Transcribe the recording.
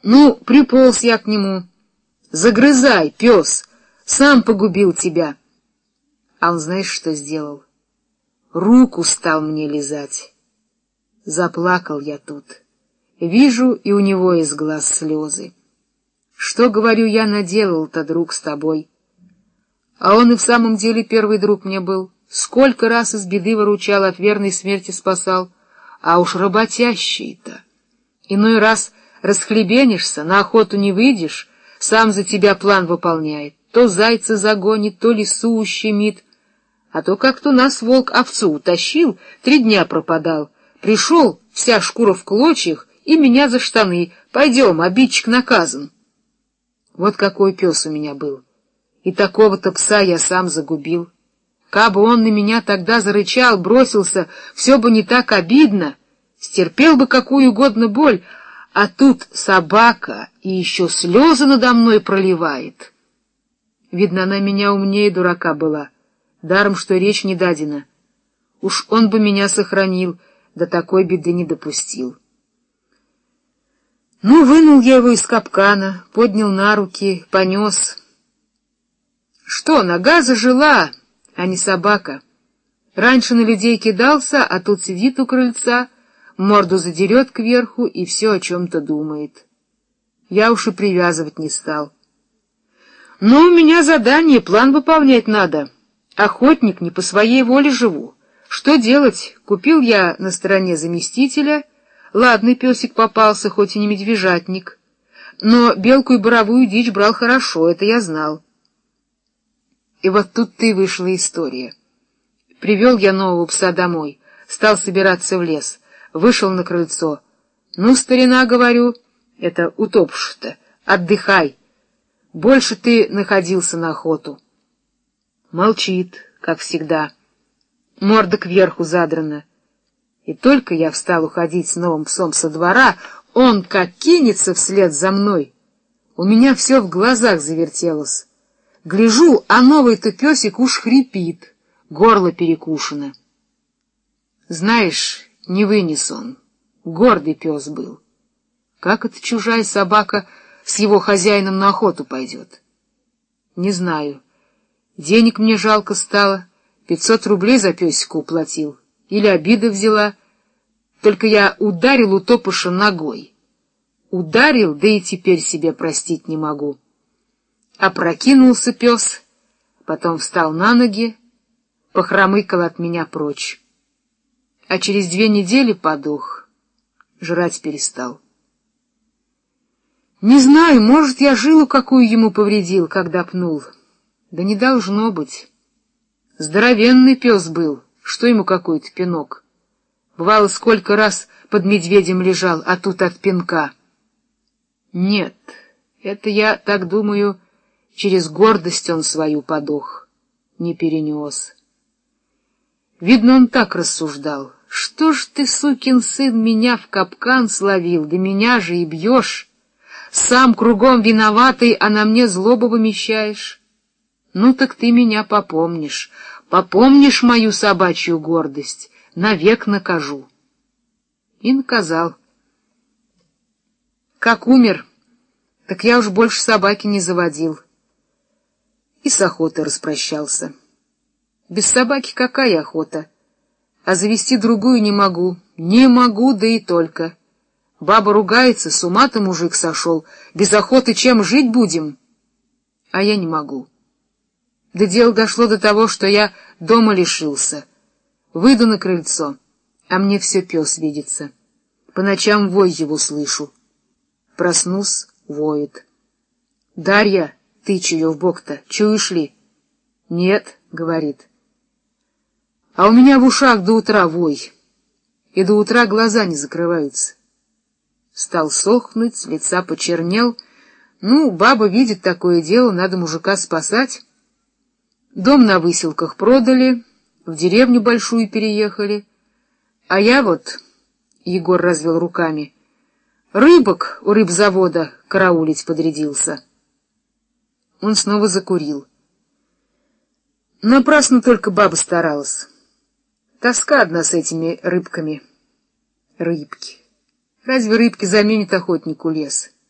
Ну, приполз я к нему. Загрызай, пес, сам погубил тебя. А он знаешь, что сделал? Руку стал мне лизать. Заплакал я тут. Вижу, и у него из глаз слезы. Что, говорю, я наделал-то, друг, с тобой? А он и в самом деле первый друг мне был. Сколько раз из беды выручал, от верной смерти спасал. А уж работящий-то. Иной раз расхлебенишься, на охоту не выйдешь, сам за тебя план выполняет. То зайца загонит, то лису ущемит. А то как-то нас волк овцу утащил, 3 дня пропадал. Пришел, вся шкура в клочьях, и меня за штаны. Пойдем, обидчик наказан. Вот какой пес у меня был. И такого-то пса я сам загубил. Кабы он на меня тогда зарычал, бросился, все бы не так обидно. Стерпел бы какую угодно боль, а тут собака и еще слезы надо мной проливает. Видно, она меня умнее дурака была, даром, что речь не дадена. Уж он бы меня сохранил, до такой беды не допустил. Ну, вынул я его из капкана, поднял на руки, понес. Что, нога зажила, а не собака. Раньше на людей кидался, а тут сидит у крыльца, морду задерет кверху и все о чем-то думает. Я уж и привязывать не стал. Но у меня задание, план выполнять надо. Охотник, не по своей воле живу. Что делать? Купил я на стороне заместителя. Ладный песик попался, хоть и не медвежатник. Но белку и боровую дичь брал хорошо, это я знал. И вот тут-то и вышла история. Привел я нового пса домой, стал собираться в лес, вышел на крыльцо. Ну, старина, говорю, это утопши-то, отдыхай. Больше ты находился на охоту. Молчит, как всегда. Морда кверху задрана. И только я встал уходить с новым псом со двора, он как кинется вслед за мной. У меня все в глазах завертелось. Гляжу, а новый-то песик уж хрипит, горло перекушено. Знаешь, не вынес он, гордый пес был. Как эта чужая собака с его хозяином на охоту пойдет? Не знаю. Денег мне жалко стало, 500 рублей за песика уплатил. Или обида взяла. Только я ударил утопыша ногой. Ударил, да и теперь себе простить не могу. Опрокинулся пес, потом встал на ноги, похромыкал от меня прочь. А через 2 недели подох, жрать перестал. Не знаю, может, я жилу какую ему повредил, когда пнул. Да не должно быть. Здоровенный пес был, что ему какой-то пинок. Бывало, сколько раз под медведем лежал, а тут от пинка. Нет, это я так думаю, через гордость он свою подох, не перенес. Видно, он так рассуждал. Что ж ты, сукин сын, меня в капкан словил, да меня же и бьешь. Сам кругом виноватый, а на мне злобу вымещаешь. Ну так ты меня попомнишь, попомнишь мою собачью гордость, навек накажу. И наказал. Как умер, так я уж больше собаки не заводил. И с охотой распрощался. Без собаки какая охота? А завести другую не могу, да и только. Баба ругается, с ума-то мужик сошел, без охоты чем жить будем? А я не могу. Да дело дошло до того, что я дома лишился. Выйду на крыльцо, а мне все пес видится. По ночам вой его слышу. Проснусь, воет. Дарья, тычу ее в бок-то, чуешь ли? Нет, говорит. А у меня в ушах до утра вой, и до утра глаза не закрываются. Стал сохнуть, с лица почернел. Ну, баба видит такое дело, надо мужика спасать. Дом на Выселках продали, в деревню большую переехали. А я вот, Егор развел руками, рыбок у рыбзавода караулить подрядился. Он снова закурил. Напрасно только баба старалась. Тоска одна с этими рыбками. Рыбки. Разве рыбки заменят охотнику лес?